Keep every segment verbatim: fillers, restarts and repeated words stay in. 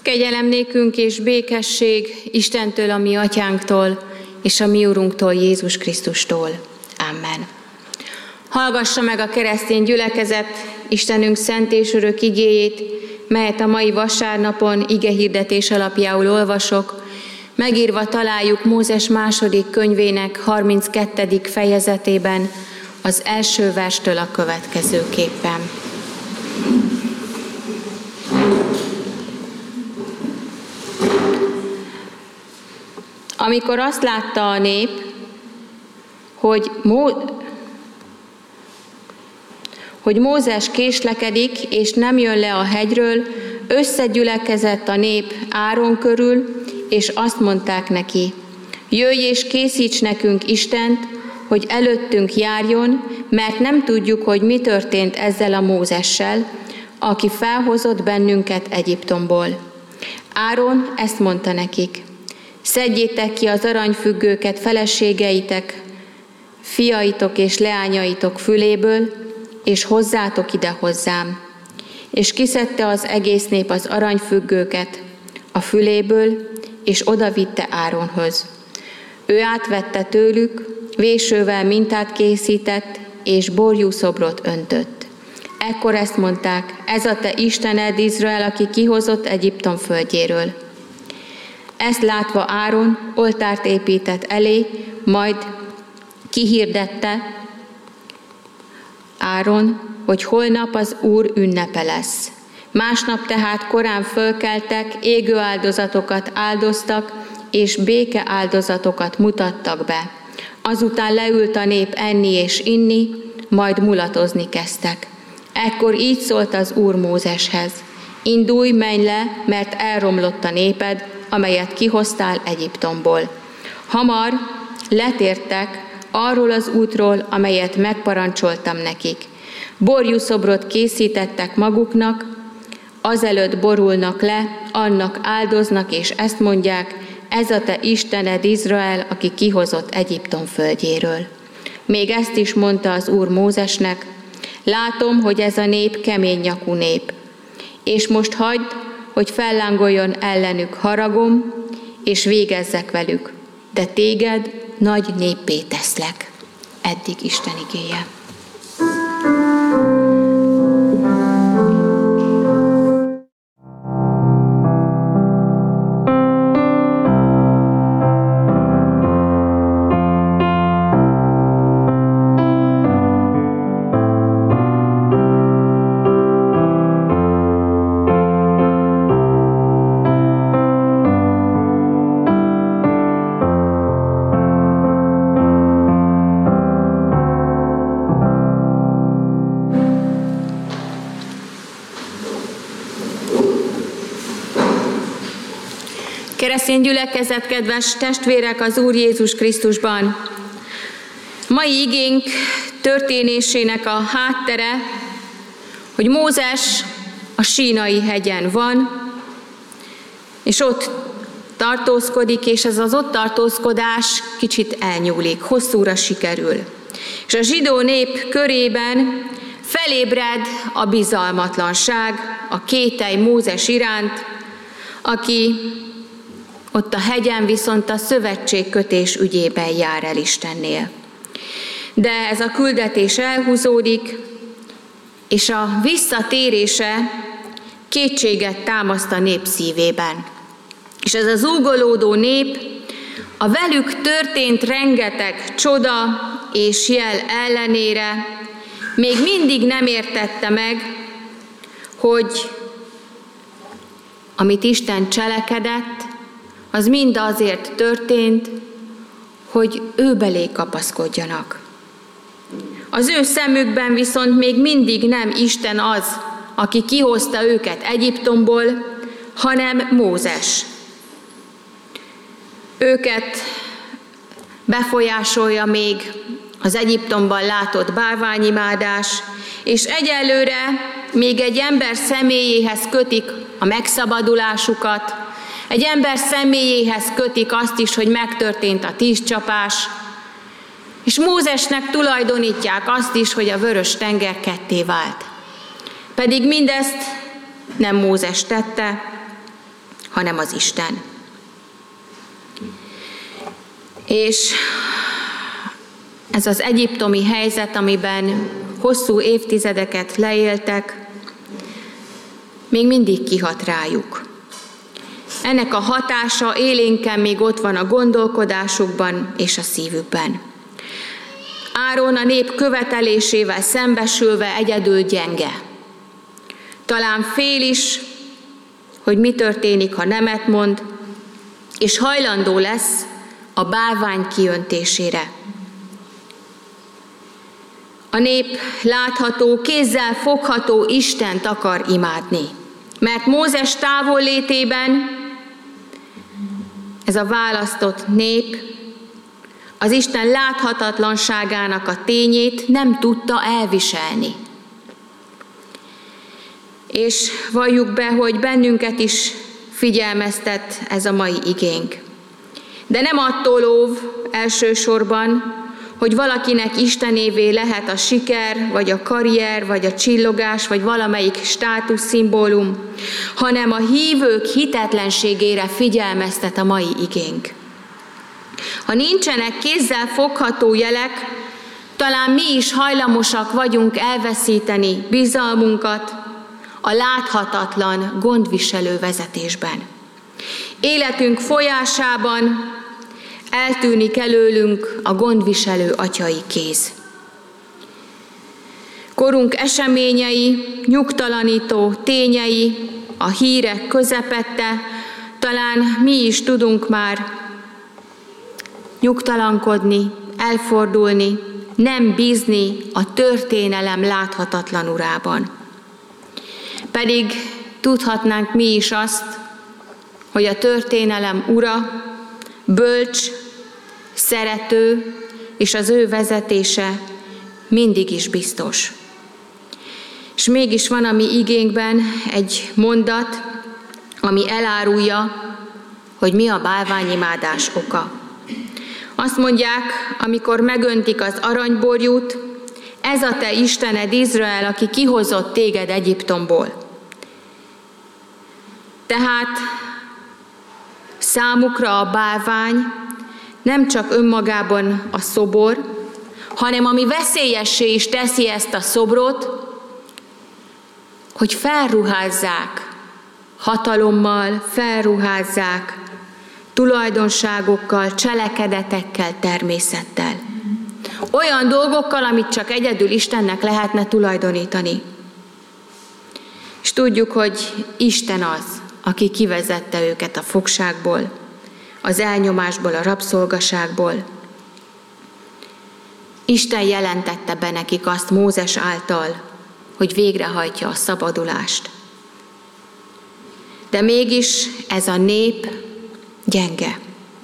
Kegyelem nékünk és békesség Istentől, a mi atyánktól, és a mi Urunktól, Jézus Krisztustól. Amen. Hallgassa meg a keresztény gyülekezet Istenünk szent és örök igéjét, melyet a mai vasárnapon igehirdetés alapjául olvasok, megírva találjuk Mózes második könyvének harminckettedik fejezetében, az első verstől a következőképpen. Amikor azt látta a nép, hogy, Mó- hogy Mózes késlekedik, és nem jön le a hegyről, összegyülekezett a nép Áron körül, és azt mondták neki: jöjj és készíts nekünk Istent, hogy előttünk járjon, mert nem tudjuk, hogy mi történt ezzel a Mózessel, aki felhozott bennünket Egyiptomból. Áron ezt mondta nekik: szedjétek ki az aranyfüggőket feleségeitek, fiaitok és leányaitok füléből, és hozzátok ide hozzám. És kiszedte az egész nép az aranyfüggőket a füléből, és odavitte Áronhoz. Ő átvette tőlük, vésővel mintát készített, és borjúszobrot öntött. Ekkor ezt mondták: ez a te Istened, Izrael, aki kihozott Egyiptom földjéről. Ezt látva Áron oltárt épített elé, majd kihirdette Áron, hogy holnap az Úr ünnepe lesz. Másnap tehát korán fölkeltek, égő áldozatokat áldoztak, és béke áldozatokat mutattak be. Azután leült a nép enni és inni, majd mulatozni kezdtek. Ekkor így szólt az Úr Mózeshez: indulj, menj le, mert elromlott a néped, amelyet kihoztál Egyiptomból. Hamar letértek arról az útról, amelyet megparancsoltam nekik. Borjúszobrot készítettek maguknak, azelőtt borulnak le, annak áldoznak, és ezt mondják: ez a te Istened, Izrael, aki kihozott Egyiptom földjéről. Még ezt is mondta az Úr Mózesnek: látom, hogy ez a nép kemény nyakú nép, és most hagyd, hogy fellángoljon ellenük haragom, és végezzek velük, de téged nagy néppé teszlek. Eddig Isten igéje. Keresztény gyülekezet, kedves testvérek az Úr Jézus Krisztusban! Mai igénk történésének a háttere, hogy Mózes a Sínai hegyen van, és ott tartózkodik, és ez az ott tartózkodás kicsit elnyúlik, hosszúra sikerül. És a zsidó nép körében felébred a bizalmatlanság, a kételj Mózes iránt, aki ott a hegyen viszont a szövetségkötés ügyében jár el Istennél. De ez a küldetés elhúzódik, és a visszatérése kétséget támaszt a nép szívében. És ez az ugolódó nép a velük történt rengeteg csoda és jel ellenére még mindig nem értette meg, hogy amit Isten cselekedett, az mind azért történt, hogy ő belé kapaszkodjanak. Az ő szemükben viszont még mindig nem Isten az, aki kihozta őket Egyiptomból, hanem Mózes. Őket befolyásolja még az Egyiptomban látott bálványimádás, és egyelőre még egy ember személyéhez kötik a megszabadulásukat, egy ember személyéhez kötik azt is, hogy megtörtént a tízcsapás, és Mózesnek tulajdonítják azt is, hogy a vörös tenger ketté vált. Pedig mindezt nem Mózes tette, hanem az Isten. És ez az egyiptomi helyzet, amiben hosszú évtizedeket leéltek, még mindig kihat rájuk. Ennek a hatása élénken még ott van a gondolkodásukban és a szívükben. Áron a nép követelésével szembesülve egyedül gyenge. Talán fél is, hogy mi történik, ha nemet mond, és hajlandó lesz a bálvány kiöntésére. A nép látható, kézzel fogható Istent akar imádni, mert Mózes távollétében ez a választott nép az Isten láthatatlanságának a tényét nem tudta elviselni. És valljuk be, hogy bennünket is figyelmeztet ez a mai igénk. De nem attól óv elsősorban, hogy valakinek istenévé lehet a siker, vagy a karrier, vagy a csillogás, vagy valamelyik státuszszimbólum, hanem a hívők hitetlenségére figyelmeztet a mai igénk. Ha nincsenek kézzel fogható jelek, talán mi is hajlamosak vagyunk elveszíteni bizalmunkat a láthatatlan, gondviselő vezetésben. Életünk folyásában eltűnik előlünk a gondviselő atyai kéz. Korunk eseményei, nyugtalanító tényei, a hírek közepette, talán mi is tudunk már nyugtalankodni, elfordulni, nem bízni a történelem láthatatlan urában. Pedig tudhatnánk mi is azt, hogy a történelem ura bölcs, szerető, és az ő vezetése mindig is biztos. És mégis van a mi igénkben egy mondat, ami elárulja, hogy mi a bálványimádás oka. Azt mondják, amikor megöntik az aranyborjút, ez a te Istened Izrael, aki kihozott téged Egyiptomból. Tehát számukra a bálvány nem csak önmagában a szobor, hanem ami veszélyessé is teszi ezt a szobrot, hogy felruházzák hatalommal, felruházzák tulajdonságokkal, cselekedetekkel, természettel. Olyan dolgokkal, amit csak egyedül Istennek lehetne tulajdonítani. És tudjuk, hogy Isten az, aki kivezette őket a fogságból, az elnyomásból, a rabszolgaságból. Isten jelentette be nekik azt Mózes által, hogy végrehajtja a szabadulást. De mégis ez a nép gyenge.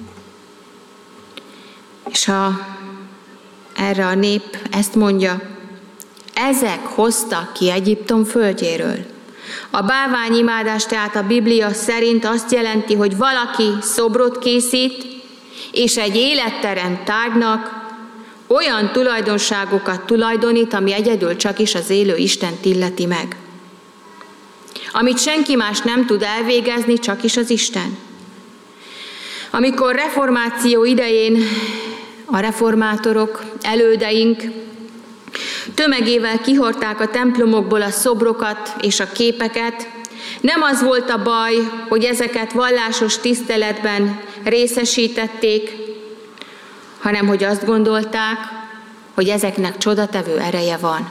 És ha erre a nép ezt mondja, ezek hoztak ki Egyiptom földjéről. A bálványimádás tehát a Biblia szerint azt jelenti, hogy valaki szobrot készít, és egy életterem tárgynak olyan tulajdonságokat tulajdonít, ami egyedül csak is az élő Istent illeti meg. Amit senki más nem tud elvégezni, csak is az Isten. Amikor reformáció idején a reformátorok, elődeink tömegével kihordták a templomokból a szobrokat és a képeket, nem az volt a baj, hogy ezeket vallásos tiszteletben részesítették, hanem hogy azt gondolták, hogy ezeknek csodatevő ereje van.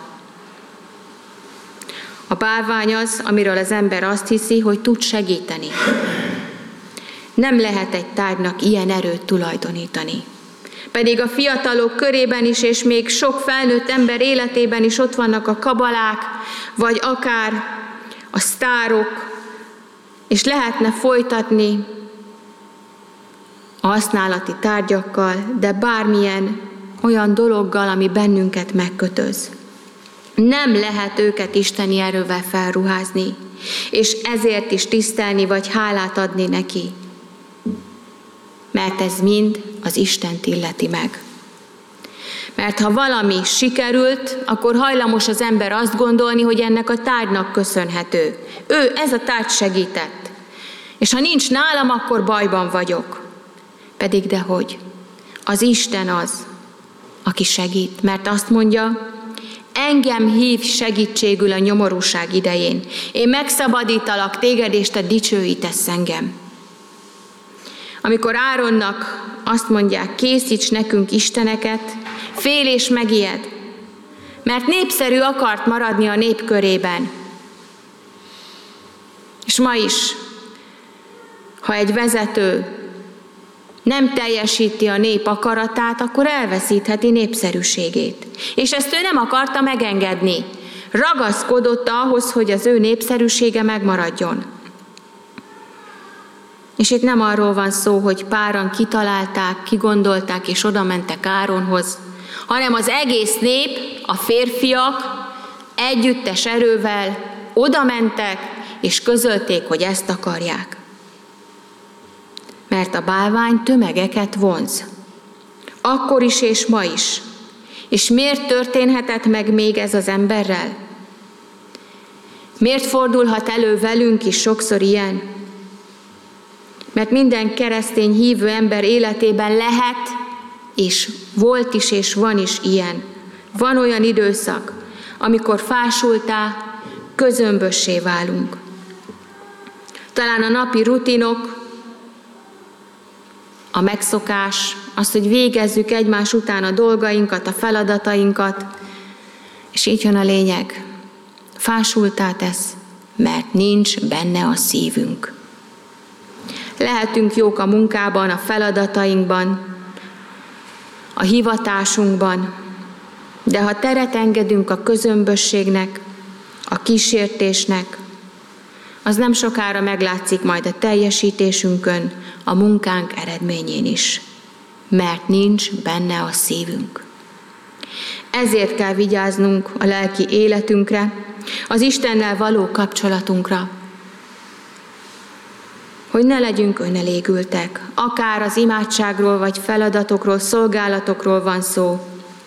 A bálvány az, amiről az ember azt hiszi, hogy tud segíteni. Nem lehet egy tárgynak ilyen erőt tulajdonítani. Pedig a fiatalok körében is, és még sok felnőtt ember életében is ott vannak a kabalák, vagy akár a sztárok, és lehetne folytatni a használati tárgyakkal, de bármilyen olyan dologgal, ami bennünket megkötöz. Nem lehet őket isteni erővel felruházni, és ezért is tisztelni vagy hálát adni neki, mert ez mind az Istent illeti meg. Mert ha valami sikerült, akkor hajlamos az ember azt gondolni, hogy ennek a tárgynak köszönhető. Ő, ez a tárgy segített. És ha nincs nálam, akkor bajban vagyok. Pedig dehogy. Az Isten az, aki segít, mert azt mondja, engem hív segítségül a nyomorúság idején. Én megszabadítalak téged, és te dicsőítesz engem. Amikor Áronnak azt mondják, készíts nekünk isteneket, fél és megijed, mert népszerű akart maradni a nép körében. És ma is, ha egy vezető nem teljesíti a nép akaratát, akkor elveszítheti népszerűségét. És ezt ő nem akarta megengedni. Ragaszkodott ahhoz, hogy az ő népszerűsége megmaradjon. És itt nem arról van szó, hogy páran kitalálták, kigondolták és oda mentek Áronhoz, hanem az egész nép, a férfiak együttes erővel oda mentek és közölték, hogy ezt akarják. Mert a bálvány tömegeket vonz. Akkor is és ma is. És miért történhetett meg még ez az emberrel? Miért fordulhat elő velünk is sokszor ilyen? Mert minden keresztény hívő ember életében lehet, és volt is, és van is ilyen. Van olyan időszak, amikor fásultá, közömbössé válunk. Talán a napi rutinok, a megszokás, az, hogy végezzük egymás után a dolgainkat, a feladatainkat, és így jön a lényeg. Fásultá tesz, mert nincs benne a szívünk. Lehetünk jók a munkában, a feladatainkban, a hivatásunkban, de ha teret engedünk a közömbösségnek, a kísértésnek, az nem sokára meglátszik majd a teljesítésünkön, a munkánk eredményén is, mert nincs benne a szívünk. Ezért kell vigyáznunk a lelki életünkre, az Istennel való kapcsolatunkra, hogy ne legyünk önelégültek, akár az imádságról, vagy feladatokról, szolgálatokról van szó.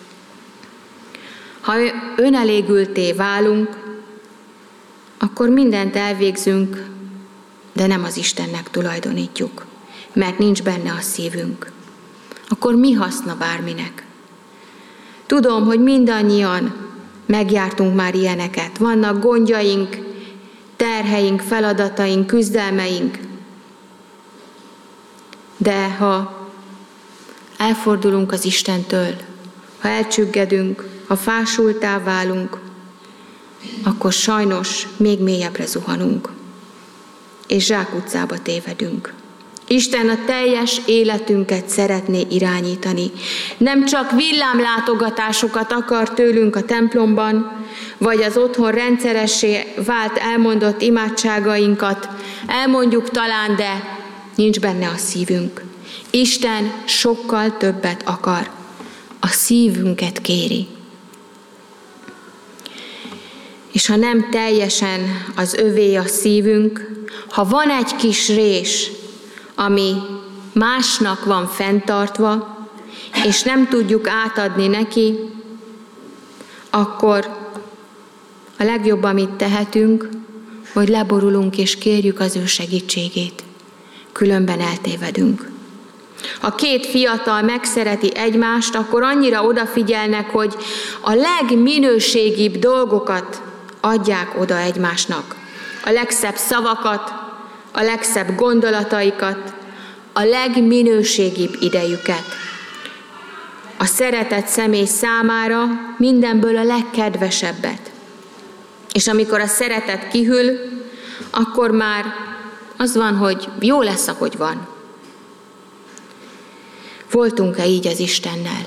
Ha önelégülté válunk, akkor mindent elvégzünk, de nem az Istennek tulajdonítjuk, mert nincs benne a szívünk. Akkor mi haszna bárminek? Tudom, hogy mindannyian megjártunk már ilyeneket. Vannak gondjaink, terheink, feladataink, küzdelmeink. De ha elfordulunk az Istentől, ha elcsüggedünk, ha fásultá válunk, akkor sajnos még mélyebbre zuhanunk, és zsákutcába tévedünk. Isten a teljes életünket szeretné irányítani. Nem csak villámlátogatásokat akar tőlünk a templomban, vagy az otthon rendszeressé vált elmondott imádságainkat elmondjuk talán, de nincs benne a szívünk. Isten sokkal többet akar. A szívünket kéri. És ha nem teljesen az övé a szívünk, ha van egy kis rés, ami másnak van fenntartva, és nem tudjuk átadni neki, akkor a legjobb, amit tehetünk, hogy leborulunk és kérjük az ő segítségét. Különben eltévedünk. Ha két fiatal megszereti egymást, akkor annyira odafigyelnek, hogy a legminőségibb dolgokat adják oda egymásnak. A legszebb szavakat, a legszebb gondolataikat, a legminőségibb idejüket. A szeretett személy számára mindenből a legkedvesebbet. És amikor a szeretet kihűl, akkor már az van, hogy jó lesz, ahogy van. Voltunk-e így az Istennel?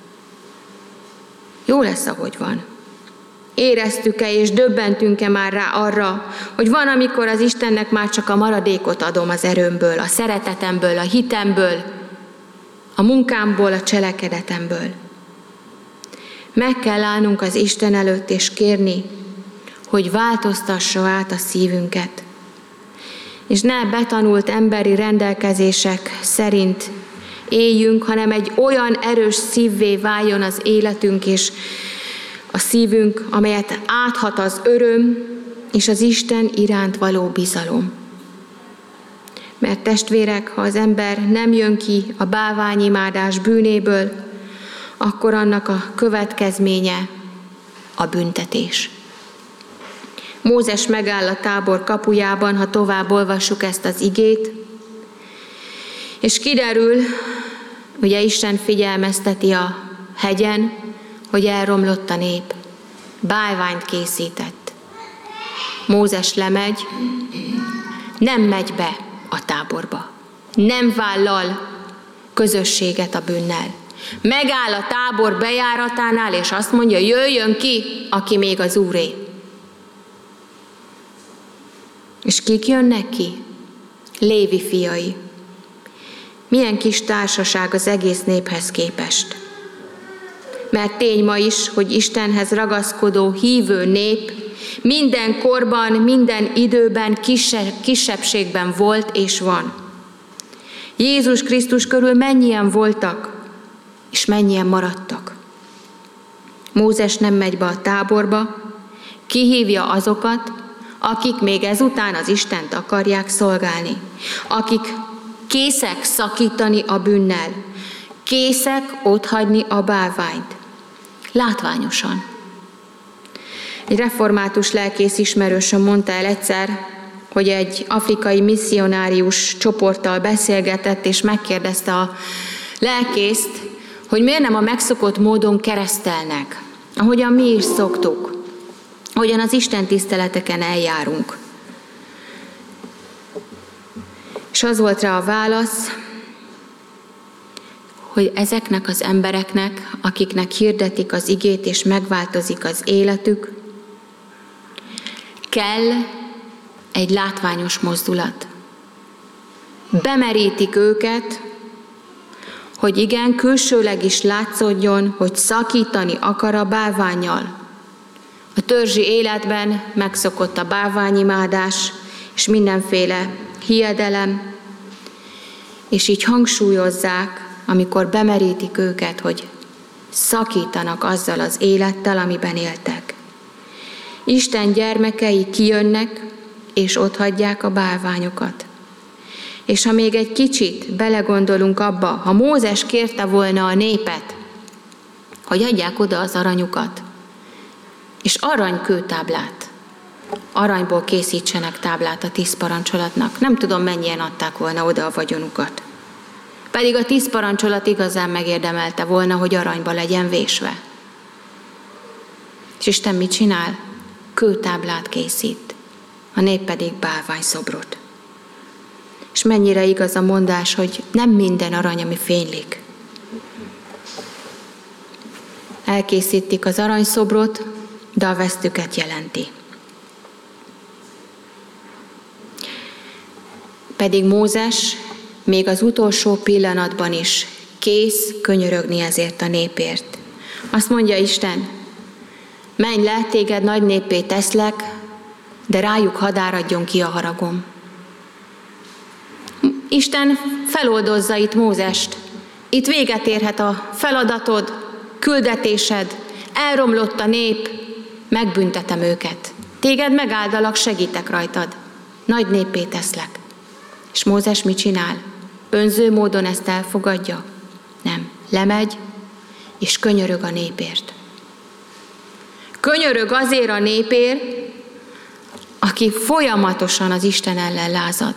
Jó lesz, ahogy van. Éreztük-e és döbbentünk-e már rá arra, hogy van, amikor az Istennek már csak a maradékot adom az erőmből, a szeretetemből, a hitemből, a munkámból, a cselekedetemből. Meg kell állnunk az Isten előtt és kérni, hogy változtassa át a szívünket. És ne betanult emberi rendelkezések szerint éljünk, hanem egy olyan erős szívvé váljon az életünk és a szívünk, amelyet áthat az öröm és az Isten iránt való bizalom. Mert testvérek, ha az ember nem jön ki a bálványimádás bűnéből, akkor annak a következménye a büntetés. Mózes megáll a tábor kapujában, ha tovább olvassuk ezt az igét, és kiderül, ugye Isten figyelmezteti a hegyen, hogy elromlott a nép, bálványt készített. Mózes lemegy, nem megy be a táborba, nem vállal közösséget a bűnnel. Megáll a tábor bejáratánál, és azt mondja, jöjjön ki, aki még az Úré. És kik jönnek ki? Lévi fiai. Milyen kis társaság az egész néphez képest. Mert tény ma is, hogy Istenhez ragaszkodó hívő nép minden korban, minden időben, kisebb, kisebbségben volt és van. Jézus Krisztus körül mennyien voltak, és mennyien maradtak. Mózes nem megy be a táborba, kihívja azokat, akik még ezután az Istent akarják szolgálni, akik készek szakítani a bűnnel, készek otthagyni a bálványt. Látványosan. Egy református lelkész ismerősöm mondta el egyszer, hogy egy afrikai misszionárius csoporttal beszélgetett, és megkérdezte a lelkészt, hogy miért nem a megszokott módon keresztelnek, ahogyan mi is szoktuk, ahogyan az Isten tiszteleteken eljárunk. És az volt rá a válasz, hogy ezeknek az embereknek, akiknek hirdetik az igét és megváltozik az életük, kell egy látványos mozdulat. Bemerítik őket, hogy igen, külsőleg is látszódjon, hogy szakítani akar a bálvánnyal. A törzsi életben megszokott a bálványimádás és mindenféle hiedelem, és így hangsúlyozzák, amikor bemerítik őket, hogy szakítanak azzal az élettel, amiben éltek. Isten gyermekei kijönnek, és otthagyják a bálványokat. És ha még egy kicsit belegondolunk abba, ha Mózes kérte volna a népet, hogy adják oda az aranyukat, és aranykőtáblát, aranyból készítsenek táblát a tíz parancsolatnak, nem tudom, mennyien adták volna oda a vagyonukat. Pedig a tíz parancsolat igazán megérdemelte volna, hogy aranyba legyen vésve. És Isten mit csinál? Kőtáblát készít, a nép pedig bálványszobrot. És mennyire igaz a mondás, hogy nem minden arany, ami fénylik. Elkészítik az aranyszobrot, de a vesztüket jelenti. Pedig Mózes még az utolsó pillanatban is kész könyörögni ezért a népért. Azt mondja Isten, menj le, téged nagy néppé teszlek, de rájuk hadd áradjon ki a haragom. Isten feloldozza itt Mózest. Itt véget érhet a feladatod, küldetésed, elromlott a nép, megbüntetem őket. Téged megáldalak, segítek rajtad. Nagy néppé teszlek. És Mózes mit csinál? Önző módon ezt elfogadja? Nem. Lemegy, és könyörög a népért. Könyörög azért a népért, aki folyamatosan az Isten ellen lázad.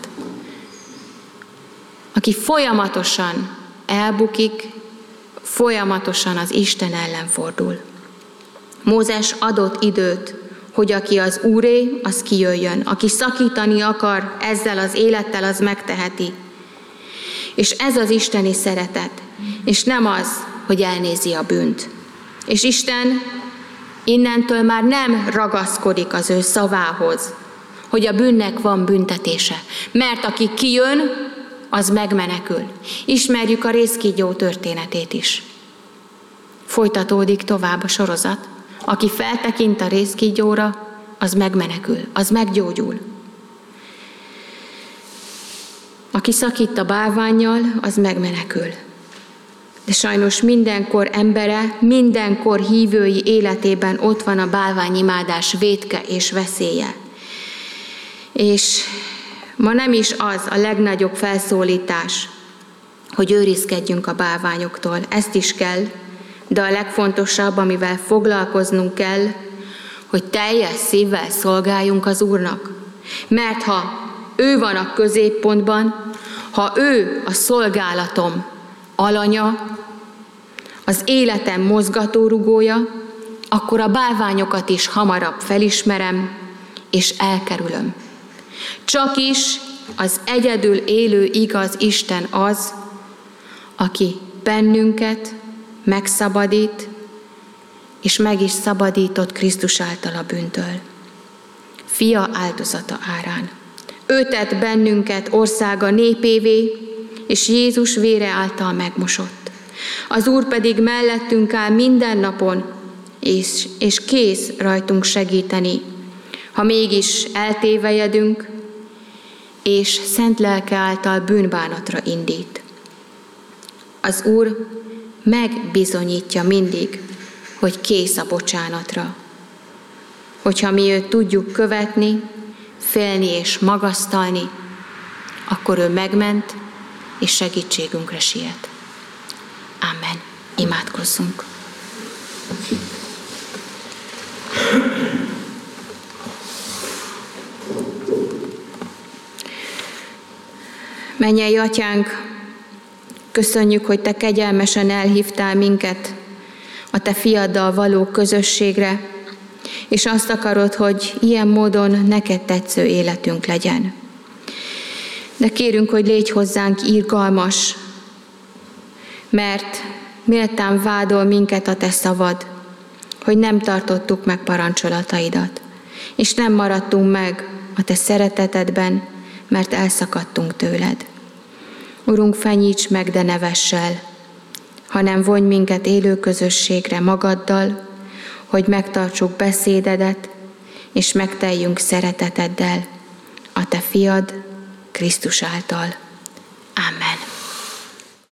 Aki folyamatosan elbukik, folyamatosan az Isten ellen fordul. Mózes adott időt, hogy aki az Úré, az kijöjjön. Aki szakítani akar ezzel az élettel, az megteheti. És ez az isteni szeretet, és nem az, hogy elnézi a bűnt. És Isten innentől már nem ragaszkodik az ő szavához, hogy a bűnnek van büntetése. Mert aki kijön, az megmenekül. Ismerjük a rézkígyó történetét is. Folytatódik tovább a sorozat. Aki feltekint a rézkígyóra, az megmenekül, az meggyógyul. Aki szakít a bálvánnyal, az megmenekül. De sajnos mindenkor embere, mindenkor hívői életében ott van a bálványimádás vétke és veszélye. És Ma nem is az a legnagyobb felszólítás, hogy őrizkedjünk a bálványoktól. Ezt is kell, de a legfontosabb, amivel foglalkoznunk kell, hogy teljes szívvel szolgáljunk az Úrnak. Mert ha ő van a középpontban, ha ő a szolgálatom alanya, az életem mozgatórugója, akkor a bálványokat is hamarabb felismerem és elkerülöm. Csak is az egyedül élő igaz Isten az, aki bennünket megszabadít, és meg is szabadított Krisztus által a bűntől. Fia áldozata árán. Ő tett bennünket országa népévé, és Jézus vére által megmosott. Az Úr pedig mellettünk áll minden napon, és, és kész rajtunk segíteni, ha mégis eltévejedünk, és szent lelke által bűnbánatra indít. Az Úr megbizonyítja mindig, hogy kész a bocsánatra. Hogyha mi őt tudjuk követni, félni és magasztalni, akkor ő megment, és segítségünkre siet. Amen. Imádkozzunk. Mennyei Atyánk, köszönjük, hogy Te kegyelmesen elhívtál minket a Te fiaddal való közösségre, és azt akarod, hogy ilyen módon neked tetsző életünk legyen. De kérünk, hogy légy hozzánk irgalmas, mert méltán vádol minket a Te szavad, hogy nem tartottuk meg parancsolataidat, és nem maradtunk meg a Te szeretetedben, mert elszakadtunk tőled. Urunk, fenyíts meg, de ne vessel, hanem vonj minket élő közösségre magaddal, hogy megtartsuk beszédedet, és megteljünk szereteteddel a Te fiad Krisztus által.